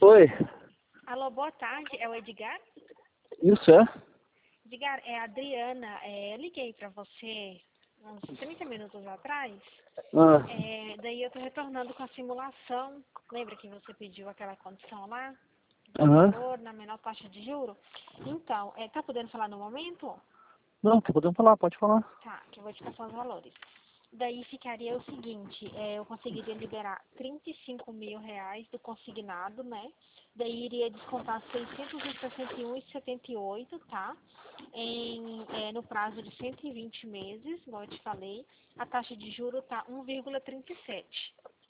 Oi. Alô, boa tarde, é o Edgar? Isso é? Edgar, é a Adriana, eu liguei pra você uns 30 minutos atrás, Ah, daí eu tô retornando com a simulação, lembra que você pediu aquela condição lá, do aham. valor na menor taxa de juro? Então, tá podendo falar no momento? Não, tá podendo falar, pode falar. Tá, que eu vou te passar os valores. Daí ficaria o seguinte, eu conseguiria liberar R$ 35.000 do consignado, né? Daí iria descontar 661,78, tá? No prazo de 120 meses, como eu te falei. A taxa de juro tá 1,37,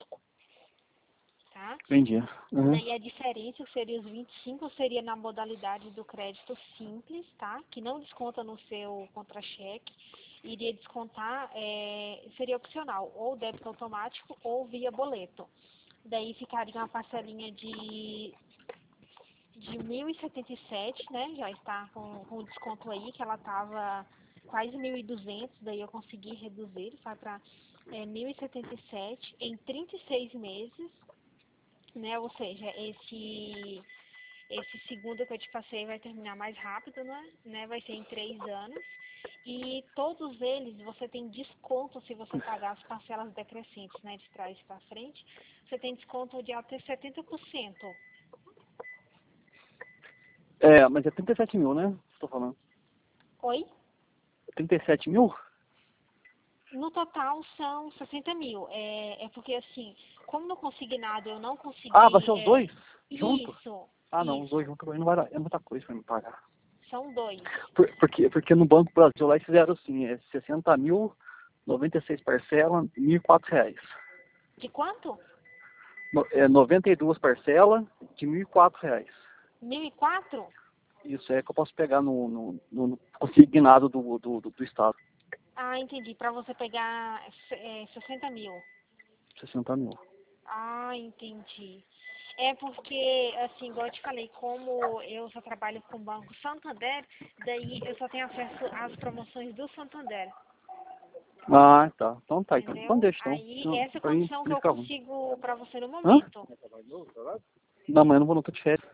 tá? Entendi. Uhum. Daí a diferença seria os 25, seria na modalidade do crédito simples, tá? Que não desconta no seu contra-cheque. Iria descontar, seria opcional, ou débito automático ou via boleto. Daí ficaria uma parcelinha de 1.077, né? Já está com o desconto aí, que ela estava quase 1.200, daí eu consegui reduzir, vai para 1.077 em 36 meses, né? Ou seja, esse segundo que eu te passei vai terminar mais rápido, né? Vai ser em 3 anos. E todos eles você tem desconto se você pagar as parcelas decrescentes, né? De trás para frente. Você tem desconto de até 70%. É, mas é 37 mil, né? Estou falando. Oi? 37 mil? No total são 60 mil. É porque assim, como no consignado eu não Ah, vai consegui. ser os dois? Junto? Isso, Ah, não, os dois isso. juntos não vai dar. É muita coisa pra me pagar. São dois. Porque no Banco Brasil lá eles fizeram assim, 60 mil, 96 parcelas, R$ 1.004. De quanto? 92 parcelas de R$ 1.004. 1.004? Isso é que eu posso pegar no consignado do Estado. Ah, entendi. Para você pegar 60 mil. 60 mil. Ah, entendi. É porque, assim, igual eu te falei, como eu só trabalho com o Banco Santander, daí eu só tenho acesso às promoções do Santander, Ah, tá. Então tá. Então entendeu? deixa, então. Aí, Não, essa pra mim condição que eu fica ruim. consigo pra você no Hã? momento, Não, amanhã eu não vou não, tô de férias.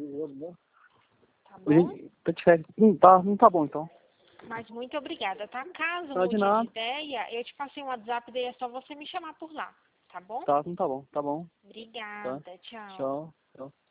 tá bom? Hoje tô de férias. Não tá bom então. Mas muito obrigada, tá? Caso Tá de mude de nada. ideia, eu te passei um WhatsApp, daí é só você me chamar por lá, tá bom? Tá, não tá bom. Tá bom. Tá. Obrigada, tchau. Tchau. Tchau.